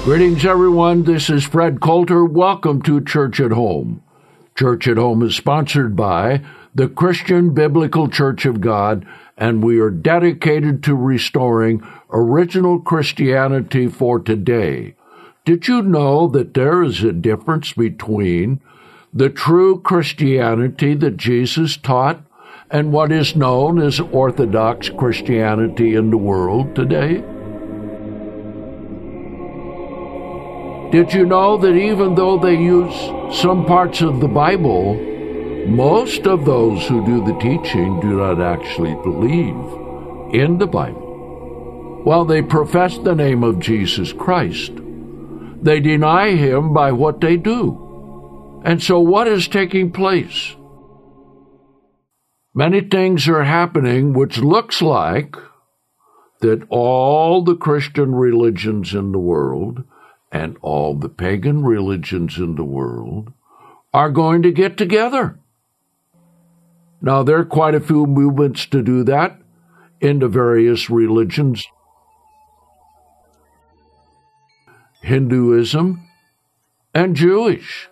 Greetings, everyone. This is Fred Coulter. Welcome to Church at Home. Church at Home is sponsored by the Christian Biblical Church of God, and we are dedicated to restoring original Christianity for today. Did you know that there is a difference between the true Christianity that Jesus taught and what is known as Orthodox Christianity in the world today? Did you know that even though they use some parts of the Bible, most of those who do the teaching do not actually believe in the Bible? While they profess the name of Jesus Christ, they deny him by what they do. And so what is taking place? Many things are happening which looks like that all the Christian religions in the world and all the pagan religions in the world are going to get together. Now, there are quite a few movements to do that in the various religions. Hinduism and Jewish.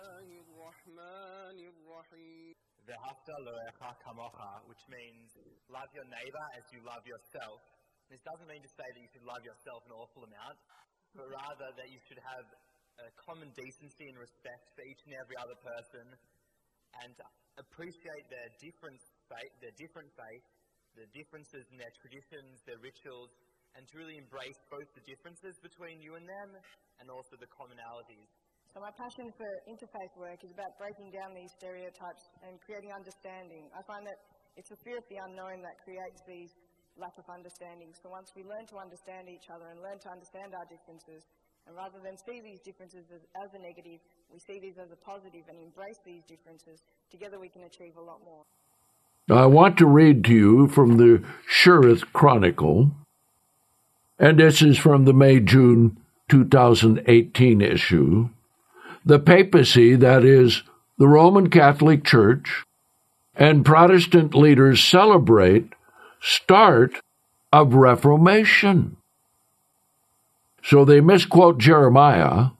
Which means love your neighbor as you love yourself. This doesn't mean to say that you should love yourself an awful amount, but rather that you should have a common decency and respect for each and every other person, and appreciate their different faith, the differences in their traditions, their rituals, and to really embrace both the differences between you and them and also the commonalities. So my passion for interfaith work is about breaking down these stereotypes and creating understanding. I find that it's the fear of the unknown that creates these lack of understanding. So once we learn to understand each other and learn to understand our differences, and rather than see these differences as a negative, we see these as a positive and embrace these differences, together we can achieve a lot more. Now, I want to read to you from the Cherith Chronicle, and this is from the May-June 2018 issue. The papacy, that is, the Roman Catholic Church, and Protestant leaders celebrate start of Reformation. So they misquote Jeremiah.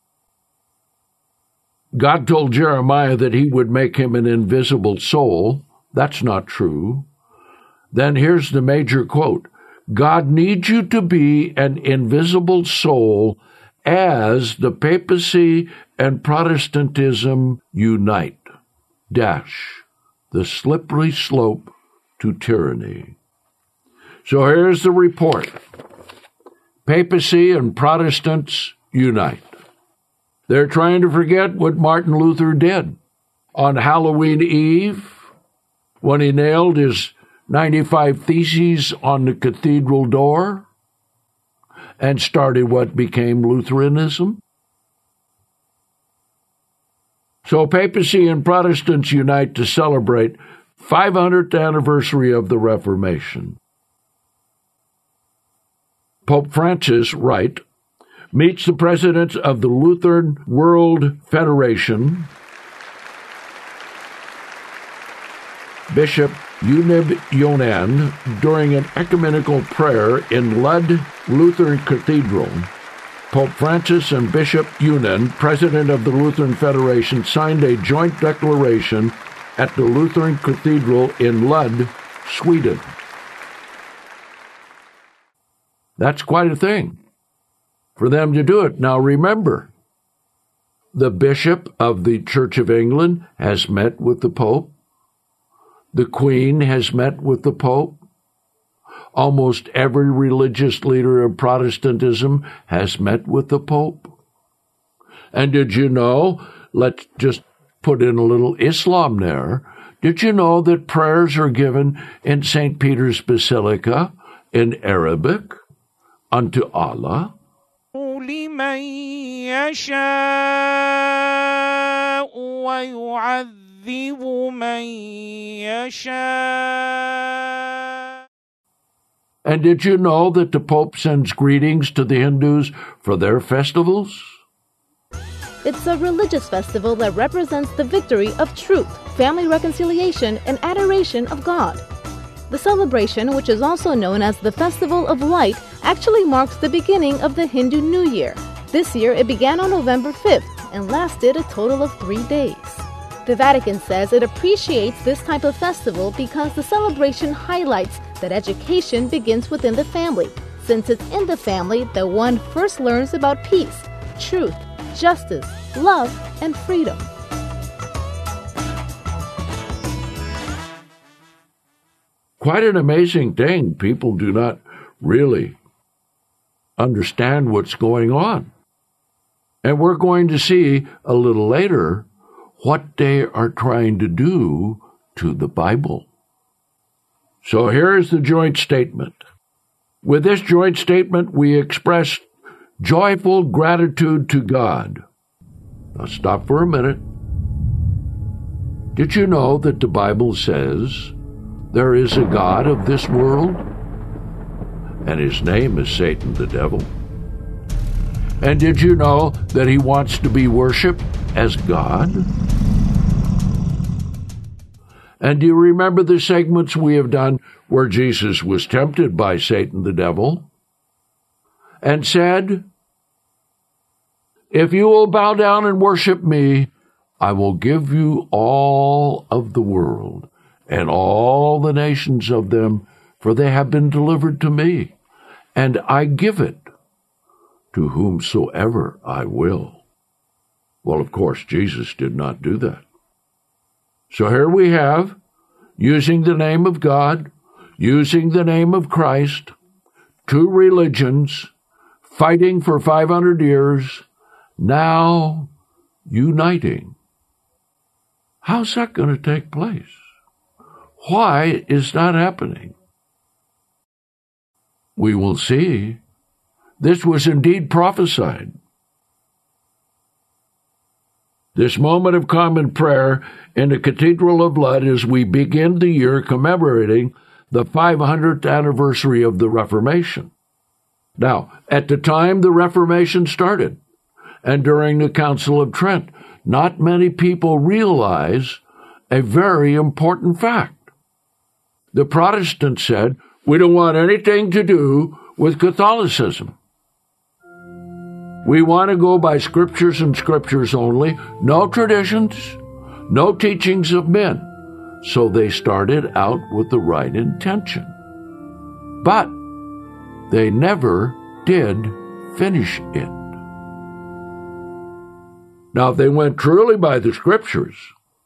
God told Jeremiah that he would make him an invisible soul. That's not true. Then here's the major quote. God needs you to be an invisible soul as the papacy and Protestantism unite. The slippery slope to tyranny. So here's the report. Papacy and Protestants unite. They're trying to forget what Martin Luther did on Halloween Eve when he nailed his 95 Theses on the cathedral door and started what became Lutheranism. So papacy and Protestants unite to celebrate 500th anniversary of the Reformation. Pope Francis, meets the president of the Lutheran World Federation, Bishop Unib Yonan, during an ecumenical prayer in Lud Lutheran Cathedral. Pope Francis and Bishop Yonan, president of the Lutheran Federation, signed a joint declaration at the Lutheran Cathedral in Lund, Sweden. That's quite a thing for them to do it. Now remember, the Bishop of the Church of England has met with the Pope. The Queen has met with the Pope. Almost every religious leader of Protestantism has met with the Pope. And did you know, let's just put in a little Islam there, did you know that prayers are given in St. Peter's Basilica in Arabic unto Allah? لمن يشاء ويعذب من يشاء. And did you know that the Pope sends greetings to the Hindus for their festivals? It's a religious festival that represents the victory of truth, family reconciliation, and adoration of God. The celebration, which is also known as the Festival of Light, actually marks the beginning of the Hindu New Year. This year, it began on November 5th and lasted a total of 3 days. The Vatican says it appreciates this type of festival because the celebration highlights that education begins within the family, since it's in the family that one first learns about peace, truth, justice, love, and freedom. Quite an amazing thing. People do not really understand what's going on. And we're going to see a little later what they are trying to do to the Bible. So here is the joint statement. With this joint statement, we express joyful gratitude to God. Now stop for a minute. Did you know that the Bible says there is a God of this world? And his name is Satan the devil. And did you know that he wants to be worshipped as God? And do you remember the segments we have done where Jesus was tempted by Satan the devil and said, "If you will bow down and worship me, I will give you all of the world and all the nations of them, for they have been delivered to me, and I give it to whomsoever I will." Well, of course, Jesus did not do that. So here we have, using the name of God, using the name of Christ, two religions fighting for 500 years, now uniting. How's that going to take place? Why is that happening? We will see. This was indeed prophesied. This moment of common prayer in the Cathedral of Lod as we begin the year commemorating the 500th anniversary of the Reformation. Now, at the time the Reformation started, and during the Council of Trent, not many people realize a very important fact. The Protestants said, "We don't want anything to do with Catholicism. We want to go by scriptures and scriptures only, no traditions, no teachings of men." So they started out with the right intention. But they never did finish it. Now, if they went truly by the scriptures,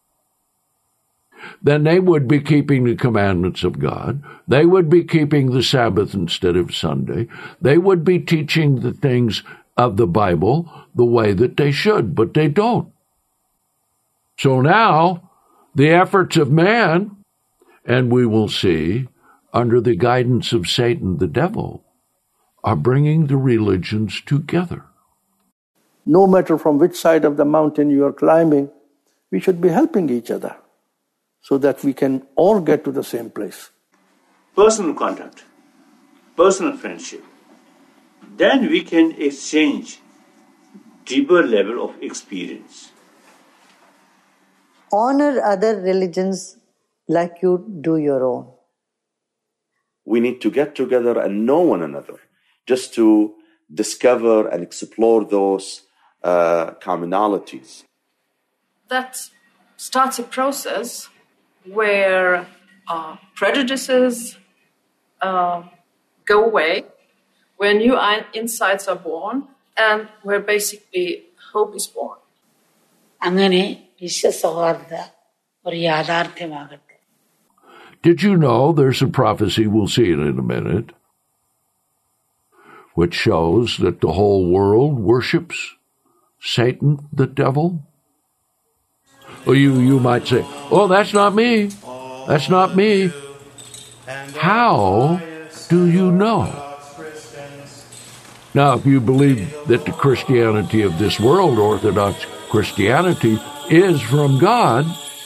then they would be keeping the commandments of God. They would be keeping the Sabbath instead of Sunday. They would be teaching the things of the Bible the way that they should, but they don't. So now, the efforts of man, and we will see, under the guidance of Satan the devil, are bringing the religions together. No matter from which side of the mountain you are climbing, we should be helping each other so that we can all get to the same place. Personal contact, personal friendship. Then we can exchange deeper level of experience. Honor other religions like you do your own. We need to get together and know one another just to discover and explore those commonalities. That starts a process where prejudices go away, where new insights are born, and where basically hope is born. Did you know there's a prophecy, we'll see it in a minute, which shows that the whole world worships Satan, the devil? Well, you might say, "Oh, that's not me. That's not me." How do you know? Now, if you believe that the Christianity of this world, Orthodox Christianity, is from God,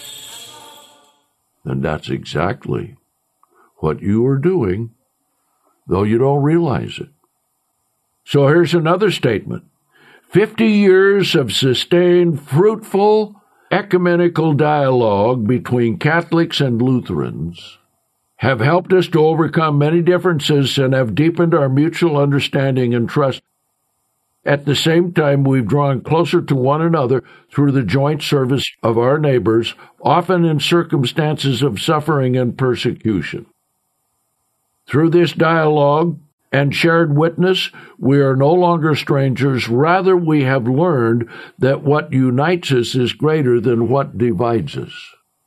then that's exactly what you are doing, though you don't realize it. So here's another statement. 50 years of sustained, fruitful, ecumenical dialogue between Catholics and Lutherans have helped us to overcome many differences and have deepened our mutual understanding and trust. At the same time, we've drawn closer to one another through the joint service of our neighbors, often in circumstances of suffering and persecution. Through this dialogue and shared witness, we are no longer strangers. Rather, we have learned that what unites us is greater than what divides us.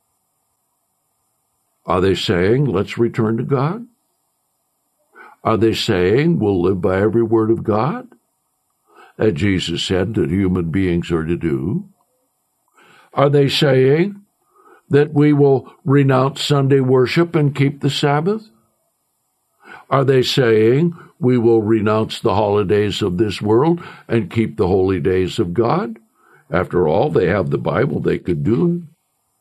Are they saying, let's return to God? Are they saying, we'll live by every word of God, that Jesus said that human beings are to do? Are they saying that we will renounce Sunday worship and keep the Sabbath? Are they saying we will renounce the holidays of this world and keep the holy days of God? After all, they have the Bible, they could do it.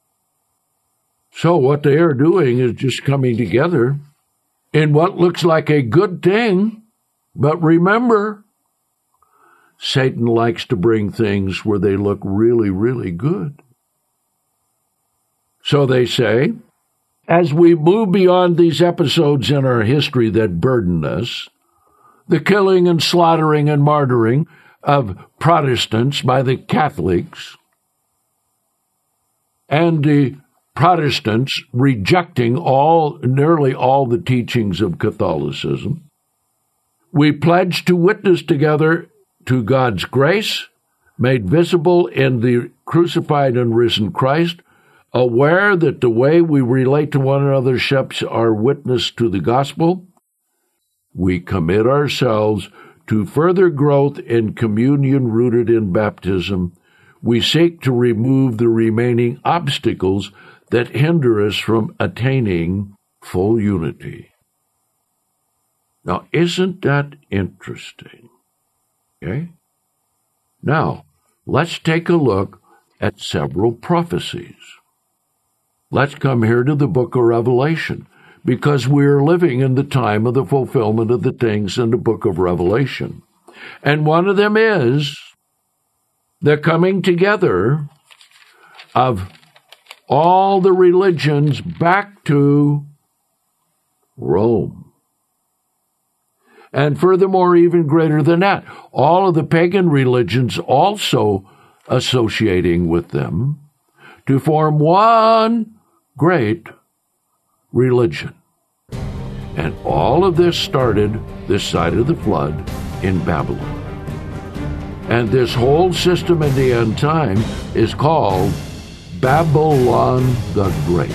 So what they are doing is just coming together in what looks like a good thing. But remember, Satan likes to bring things where they look really, really good. So they say, as we move beyond these episodes in our history that burden us, the killing and slaughtering and martyring of Protestants by the Catholics, and the Protestants rejecting nearly all the teachings of Catholicism, we pledge to witness together to God's grace made visible in the crucified and risen Christ, aware that the way we relate to one another shapes our witness to the gospel. We commit ourselves to further growth in communion rooted in baptism. We seek to remove the remaining obstacles that hinder us from attaining full unity. Now, isn't that interesting? Okay? Now, let's take a look at several prophecies. Let's come here to the book of Revelation, because we're living in the time of the fulfillment of the things in the book of Revelation. And one of them is the coming together of all the religions back to Rome. And furthermore, even greater than that, all of the pagan religions also associating with them to form one great religion. And all of this started this side of the flood in Babylon. And this whole system in the end time is called Babylon the Great.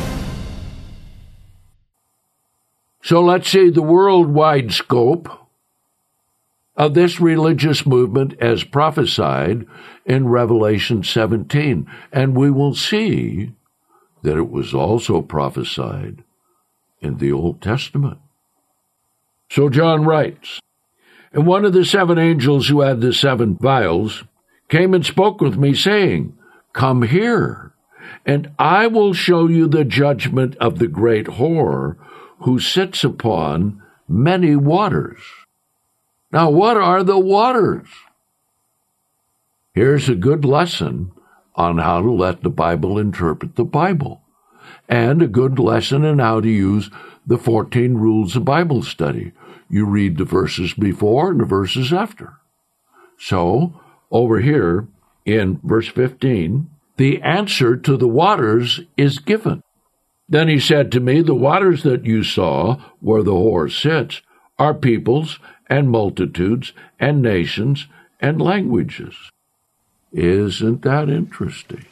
So let's see the worldwide scope of this religious movement as prophesied in Revelation 17. And we will see that it was also prophesied in the Old Testament. So John writes, and one of the seven angels who had the seven vials came and spoke with me, saying, come here, and I will show you the judgment of the great whore who sits upon many waters. Now, what are the waters? Here's a good lesson on how to let the Bible interpret the Bible, and a good lesson in how to use the 14 rules of Bible study. You read the verses before and the verses after. So, over here in verse 15, the answer to the waters is given. Then he said to me, the waters that you saw where the whore sits are peoples and multitudes and nations and languages. Isn't that interesting?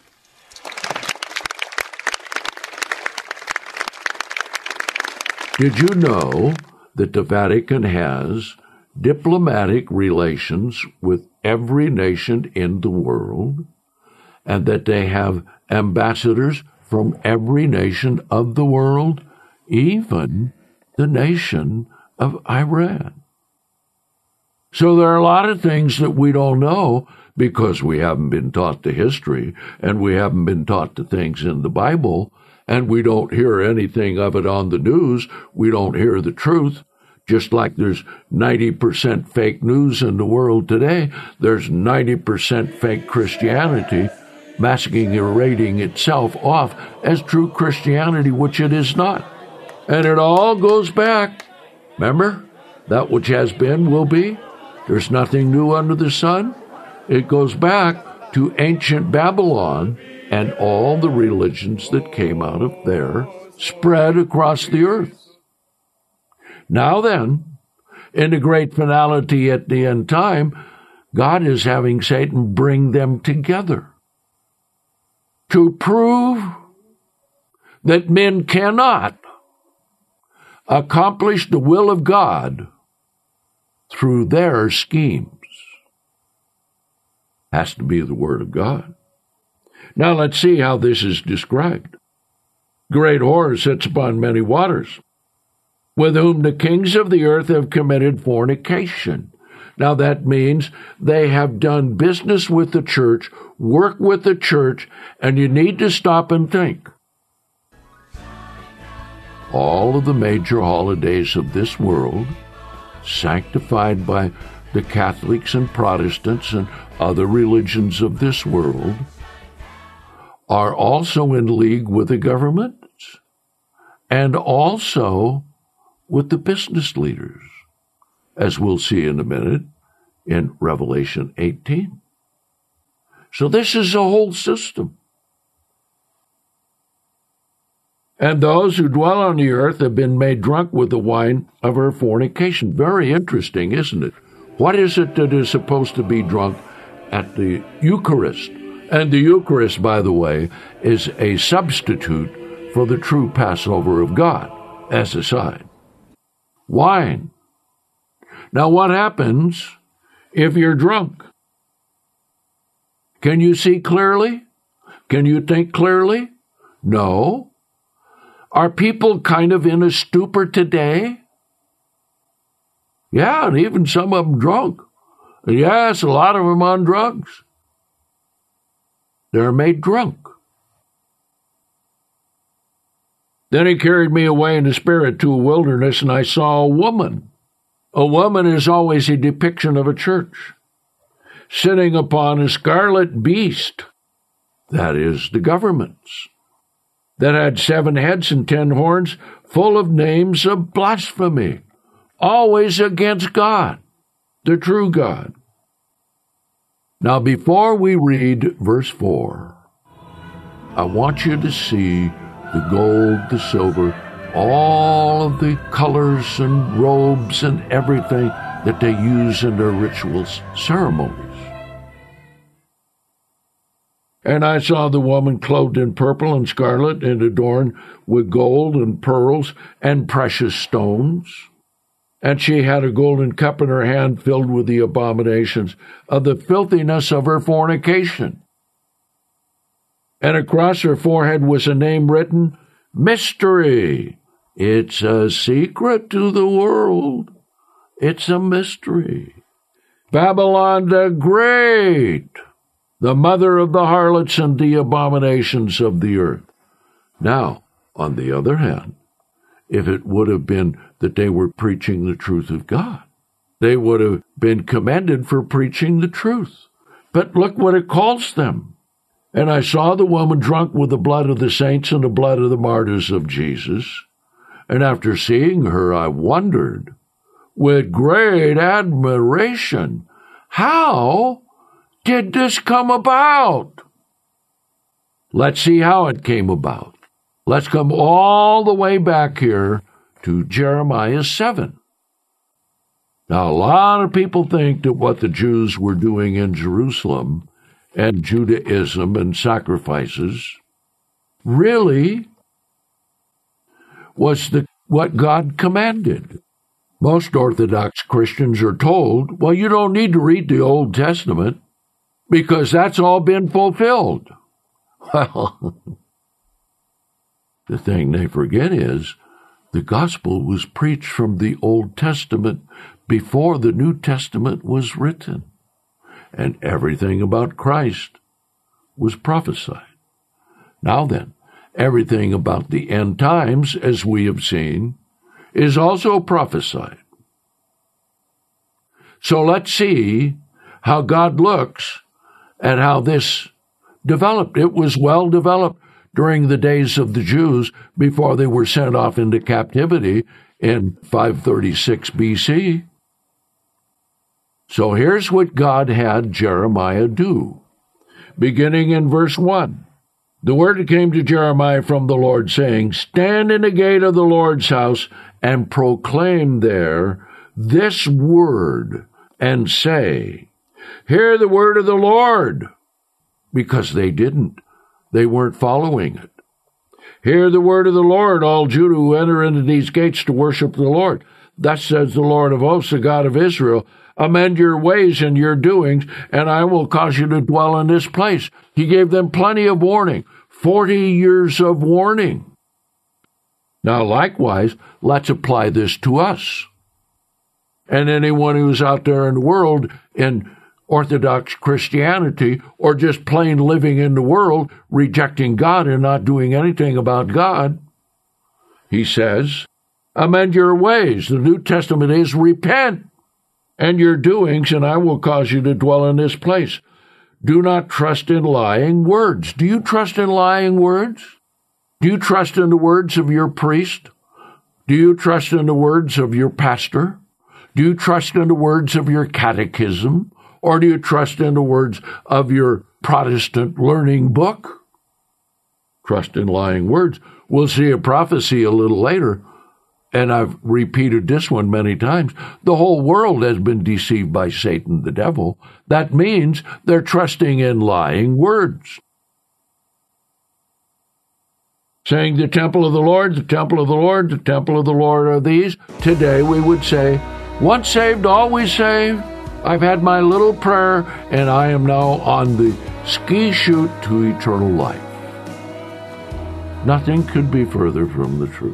Did you know that the Vatican has diplomatic relations with every nation in the world, and that they have ambassadors from every nation of the world, even the nation of Iran? So there are a lot of things that we don't know because we haven't been taught the history, and we haven't been taught the things in the Bible, and we don't hear anything of it on the news. We don't hear the truth. Just like there's 90% fake news in the world today, there's 90% fake Christianity masquerading itself off as true Christianity, which it is not. And it all goes back. Remember? That which has been will be, There's nothing new under the sun. It goes back to ancient Babylon and all the religions that came out of there spread across the earth. Now then, in the great finality at the end time, God is having Satan bring them together to prove that men cannot accomplish the will of God through their schemes. Has to be the Word of God. Now let's see how this is described. Great whore sits upon many waters, with whom the kings of the earth have committed fornication. Now that means they have done business with the church, work with the church, and you need to stop and think. All of the major holidays of this world, sanctified by the Catholics and Protestants and other religions of this world, are also in league with the governments and also with the business leaders, as we'll see in a minute in Revelation 18. So this is a whole system. And those who dwell on the earth have been made drunk with the wine of her fornication. Very interesting, isn't it? What is it that is supposed to be drunk at the Eucharist? And the Eucharist, by the way, is a substitute for the true Passover of God, as a side. Wine. Now what happens if you're drunk? Can you see clearly? Can you think clearly? No. Are people kind of in a stupor today? Yeah, and even some of them drunk. And yes, a lot of them on drugs. They're made drunk. Then he carried me away in the spirit to a wilderness, and I saw a woman. A woman is always a depiction of a church, sitting upon a scarlet beast, that is, the governments, that had 7 heads and 10 horns, full of names of blasphemy, always against God, the true God. Now, before we read verse 4, I want you to see the gold, the silver, all of the colors and robes and everything that they use in their rituals, ceremonies. And I saw the woman clothed in purple and scarlet and adorned with gold and pearls and precious stones. And she had a golden cup in her hand filled with the abominations of the filthiness of her fornication. And across her forehead was a name written, Mystery. It's a secret to the world. It's a mystery. Babylon the Great, the mother of the harlots and the abominations of the earth. Now, on the other hand, if it would have been that they were preaching the truth of God, they would have been commended for preaching the truth. But look what it calls them. And I saw the woman drunk with the blood of the saints and the blood of the martyrs of Jesus. And after seeing her, I wondered with great admiration, how did this come about? Let's see how it came about. Let's come all the way back here to Jeremiah 7. Now, a lot of people think that what the Jews were doing in Jerusalem and Judaism and sacrifices really was what God commanded. Most Orthodox Christians are told, well, you don't need to read the Old Testament because that's all been fulfilled. Well, the thing they forget is the gospel was preached from the Old Testament before the New Testament was written, and everything about Christ was prophesied. Now then, everything about the end times, as we have seen, is also prophesied. So let's see how God looks at how this developed. It was well developed during the days of the Jews before they were sent off into captivity in 536 BC. So here's what God had Jeremiah do. Beginning in verse 1. The word came to Jeremiah from the Lord, saying, Stand in the gate of the Lord's house and proclaim there this word, and say, Hear the word of the Lord. Because they didn't. They weren't following it. Hear the word of the Lord, all Judah who enter into these gates to worship the Lord. Thus says the Lord of hosts, the God of Israel, Amend your ways and your doings, and I will cause you to dwell in this place. He gave them plenty of warning, 40 years of warning. Now, likewise, let's apply this to us. And anyone who's out there in the world in Orthodox Christianity, or just plain living in the world, rejecting God and not doing anything about God, he says, amend your ways. The New Testament is repent and your doings, and I will cause you to dwell in this place. Do not trust in lying words. Do you trust in lying words? Do you trust in the words of your priest? Do you trust in the words of your pastor? Do you trust in the words of your catechism? Or do you trust in the words of your Protestant learning book? Trust in lying words. We'll see a prophecy a little later, and I've repeated this one many times. The whole world has been deceived by Satan, the devil. That means they're trusting in lying words. Saying the temple of the Lord, the temple of the Lord, the temple of the Lord are these. Today we would say, once saved, always saved. I've had my little prayer, and I am now on the ski chute to eternal life. Nothing could be further from the truth.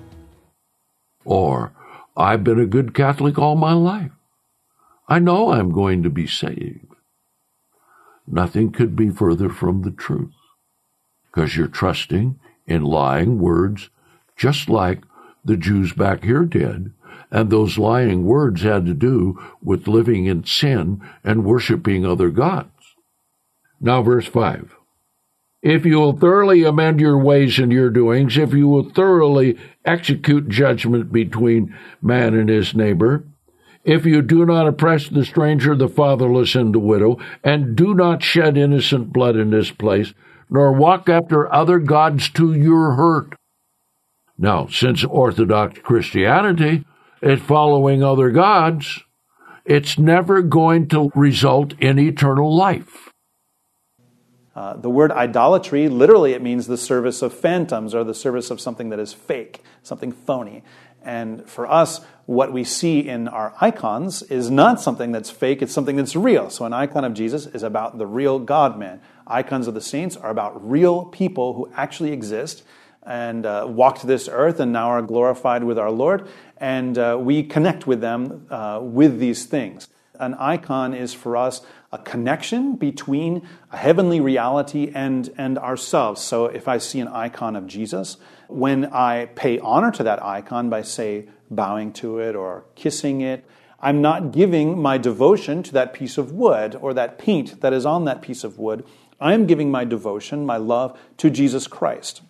Or, I've been a good Catholic all my life. I know I'm going to be saved. Nothing could be further from the truth, because you're trusting in lying words, just like the Jews back here did. And those lying words had to do with living in sin and worshiping other gods. Now, verse 5. If you will thoroughly amend your ways and your doings, if you will thoroughly execute judgment between man and his neighbor, if you do not oppress the stranger, the fatherless, and the widow, and do not shed innocent blood in this place, nor walk after other gods to your hurt. Now, since Orthodox Christianity is following other gods, it's never going to result in eternal life. The word idolatry, literally it means the service of phantoms, or the service of something that is fake, something phony. And for us, what we see in our icons is not something that's fake, it's something that's real. So an icon of Jesus is about the real God-man. Icons of the saints are about real people who actually exist and walked this earth and now are glorified with our Lord. And we connect with them with these things. An icon is for us a connection between a heavenly reality and ourselves. So if I see an icon of Jesus, when I pay honor to that icon by, say, bowing to it or kissing it, I'm not giving my devotion to that piece of wood or that paint that is on that piece of wood. I am giving my devotion, my love, to Jesus Christ.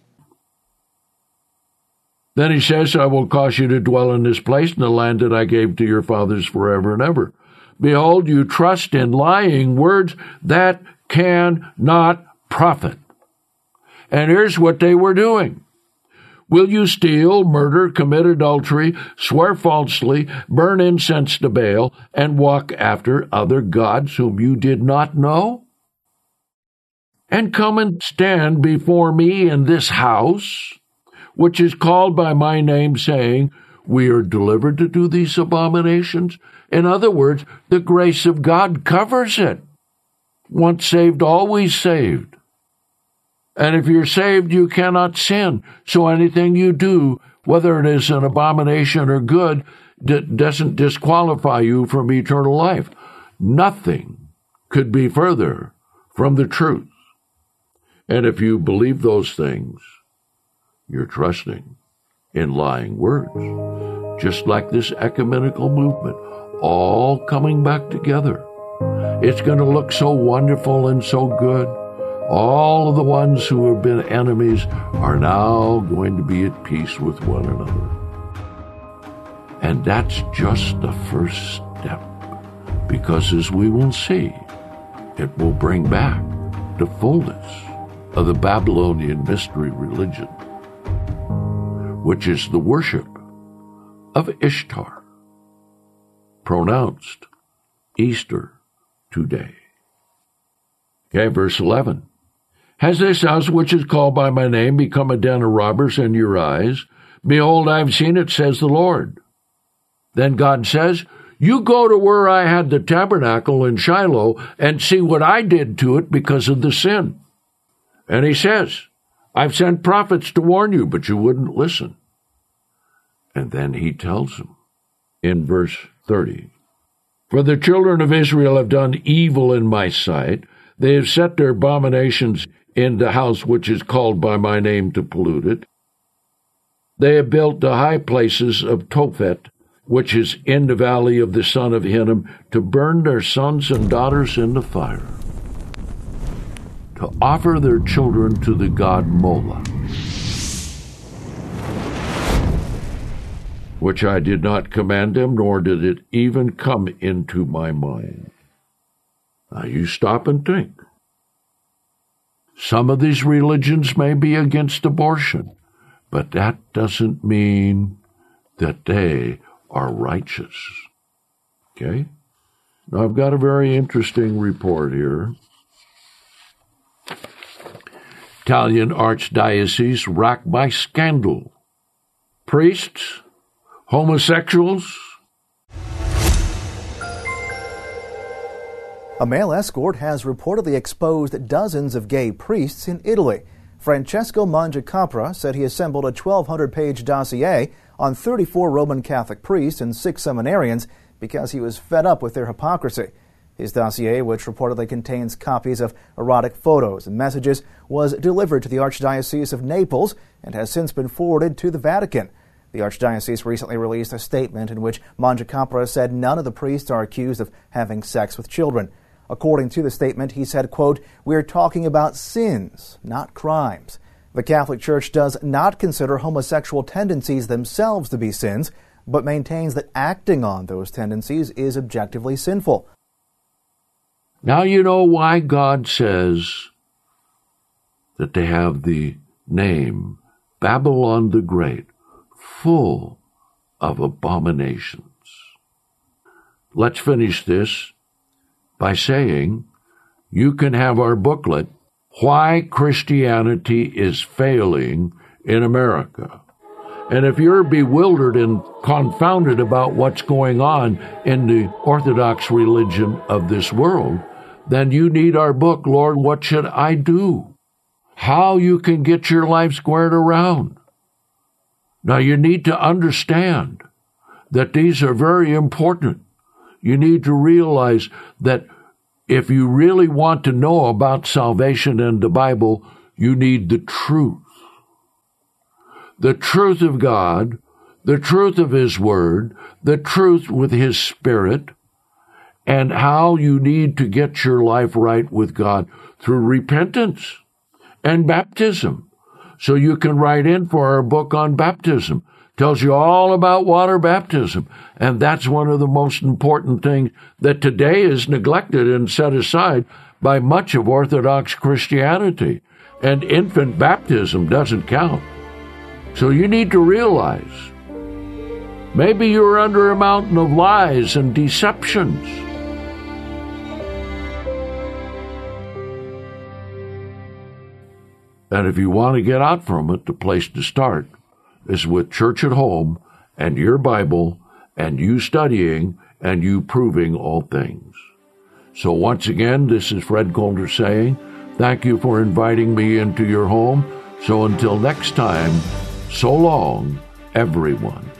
Then he says, I will cause you to dwell in this place, in the land that I gave to your fathers forever and ever. Behold, you trust in lying words that cannot profit. And here's what they were doing. Will you steal, murder, commit adultery, swear falsely, burn incense to Baal, and walk after other gods whom you did not know? And come and stand before me in this house, which is called by my name, saying, we are delivered to do these abominations. In other words, the grace of God covers it. Once saved, always saved. And if you're saved, you cannot sin. So anything you do, whether it is an abomination or good, doesn't disqualify you from eternal life. Nothing could be further from the truth. And if you believe those things, you're trusting in lying words, just like this ecumenical movement, all coming back together. It's going to look so wonderful and so good. All of the ones who have been enemies are now going to be at peace with one another. And that's just the first step because as we will see, it will bring back the fullness of the Babylonian mystery religion, which is the worship of Ishtar, pronounced Easter today. Okay, verse 11. Has this house which is called by my name become a den of robbers in your eyes? Behold, I have seen it, says the Lord. Then God says, you go to where I had the tabernacle in Shiloh and see what I did to it because of the sin. And he says, I've sent prophets to warn you, but you wouldn't listen. And then he tells them in verse 30, for the children of Israel have done evil in my sight. They have set their abominations in the house which is called by my name to pollute it. They have built the high places of Tophet, which is in the valley of the son of Hinnom, to burn their sons and daughters in the fire, to offer their children to the god Moloch, which I did not command them, nor did it even come into my mind. Now you stop and think. Some of these religions may be against abortion, but that doesn't mean that they are righteous. Okay? Now I've got a very interesting report here. Italian archdiocese racked by scandal. Priests, homosexuals. A male escort has reportedly exposed dozens of gay priests in Italy. Francesco Mangiacapra said he assembled a 1,200-page dossier on 34 Roman Catholic priests and 6 seminarians because he was fed up with their hypocrisy. His dossier, which reportedly contains copies of erotic photos and messages, was delivered to the Archdiocese of Naples and has since been forwarded to the Vatican. The Archdiocese recently released a statement in which Mangiacapra said none of the priests are accused of having sex with children. According to the statement, he said, quote, we're talking about sins, not crimes. The Catholic Church does not consider homosexual tendencies themselves to be sins, but maintains that acting on those tendencies is objectively sinful. Now you know why God says that they have the name Babylon the Great, full of abominations. Let's finish this by saying you can have our booklet, Why Christianity is Failing in America. And if you're bewildered and confounded about what's going on in the Orthodox religion of this world, then you need our book, Lord, What Should I Do? How you can get your life squared around. Now you need to understand that these are very important. You need to realize that if you really want to know about salvation and the Bible, you need the truth. The truth of God, the truth of His Word, the truth with His Spirit, and how you need to get your life right with God through repentance and baptism. So you can write in for our book on baptism. Tells you all about water baptism. And that's one of the most important things that today is neglected and set aside by much of Orthodox Christianity. And infant baptism doesn't count. So you need to realize, maybe you're under a mountain of lies and deceptions. And if you want to get out from it, the place to start is with Church at Home and your Bible and you studying and you proving all things. So once again, this is Fred Golder saying, thank you for inviting me into your home. So until next time, so long, everyone.